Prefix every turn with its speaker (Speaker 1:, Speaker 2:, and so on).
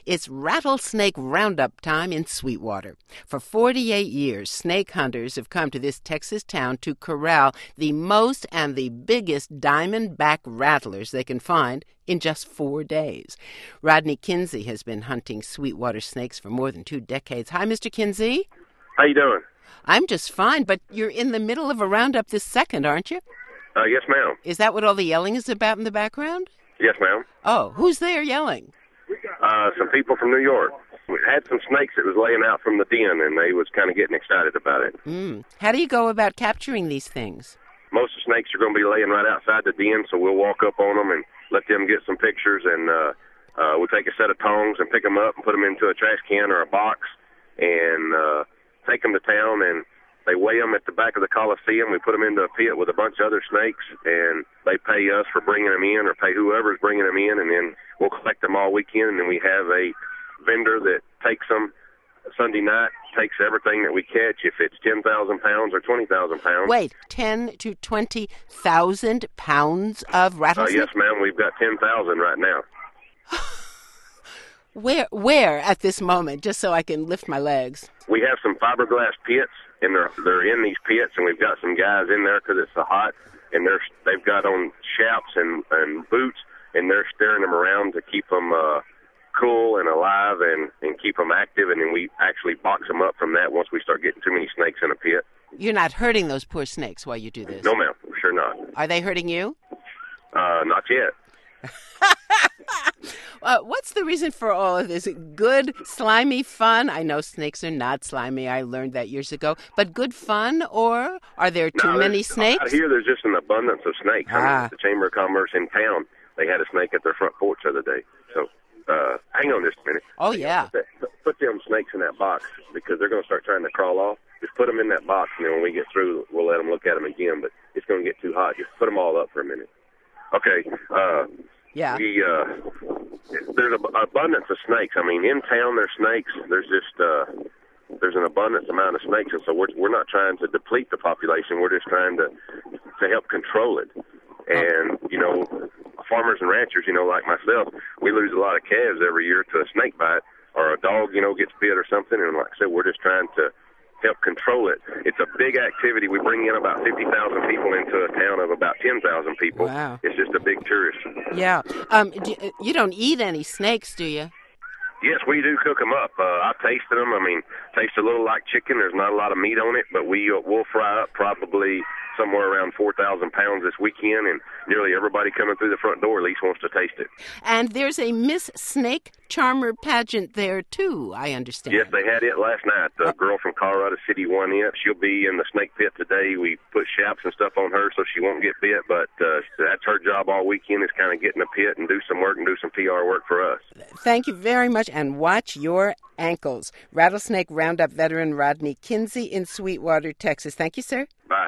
Speaker 1: It's Rattlesnake Roundup time in Sweetwater. For 48 years, snake hunters have come to this Texas town to corral the most and the biggest diamondback rattlers they can find in just 4 days. Rodney Kinsey has been hunting Sweetwater snakes for more than 2 decades. Hi, Mr. Kinsey.
Speaker 2: How you doing?
Speaker 1: I'm just fine, but you're in the middle of a roundup this second, aren't you?
Speaker 2: Yes, ma'am.
Speaker 1: Is that what all the yelling is about in the background?
Speaker 2: Yes, ma'am.
Speaker 1: Oh, who's there yelling?
Speaker 2: Some people from New York. We had some snakes that was laying out from the den, and they was kind of getting excited about it.
Speaker 1: How do you go about capturing these things?
Speaker 2: Most of the snakes are going to be laying right outside the den, so we'll walk up on them and let them get some pictures, and we'll take a set of tongs and pick them up and put them into a trash can or a box and take them to town, and they weigh them at the back of the Coliseum. We put them into a pit with a bunch of other snakes, and they pay us for bringing them in or pay whoever's bringing them in, and then we'll collect them all weekend, and then we have a vendor that takes them Sunday night, takes everything that we catch, if it's 10,000 pounds or 20,000 pounds.
Speaker 1: Wait, 10 to 20,000 pounds of rattlesnake?
Speaker 2: Yes, ma'am. We've got 10,000 right now.
Speaker 1: Where at this moment, just so I can lift my legs?
Speaker 2: We have some fiberglass pits, and they're in these pits, and we've got some guys in there because it's so hot, and they've got on chaps and boots, and they're steering them around to keep them cool and alive and keep them active, and then we actually box them up from that once we start getting too many snakes in a pit.
Speaker 1: You're not hurting those poor snakes while you do this?
Speaker 2: No, ma'am. Sure not.
Speaker 1: Are they hurting you?
Speaker 2: Not yet.
Speaker 1: What's the reason for all of this? Good, slimy fun? I know snakes are not slimy. I learned that years ago. But good fun, or are there too many snakes?
Speaker 2: Out here, there's just an abundance of snakes. I mean, the Chamber of Commerce in town, they had a snake at their front porch the other day. So hang on just a minute.
Speaker 1: Oh, yeah.
Speaker 2: Put them snakes in that box because they're going to start trying to crawl off. Just put them in that box, and then when we get through, we'll let them look at them again. But it's going to get too hot. Just put them all up for a minute. Okay.
Speaker 1: Yeah.
Speaker 2: There's an abundance of snakes. I mean, in town there's snakes. There's just there's an abundance amount of snakes, and so we're not trying to deplete the population. We're just trying to help control it. And farmers and ranchers, like myself, we lose a lot of calves every year to a snake bite, or a dog, gets bit or something. And like I said, we're just trying to help control it. It's a big activity. We bring in about 50,000 people into a town of about 10,000 people.
Speaker 1: Wow.
Speaker 2: It's just a big tourist.
Speaker 1: Yeah. You don't eat any snakes, do you?
Speaker 2: Yes, we do cook them up. I've tasted them. I mean, tastes a little like chicken. There's not a lot of meat on it, but we'll fry up probably somewhere around 4,000 pounds this weekend, and nearly everybody coming through the front door at least wants to taste it.
Speaker 1: And there's a Miss Snake Charmer pageant there, too, I understand.
Speaker 2: Yes, they had it last night. The girl from Colorado City won it. She'll be in the snake pit today. We put chaps and stuff on her so she won't get bit, but that's her job all weekend is kind of get in the pit and do some work and do some PR work for us.
Speaker 1: Thank you very much, and watch your ankles. Rattlesnake Roundup veteran Rodney Kinsey in Sweetwater, Texas. Thank you, sir.
Speaker 2: Bye.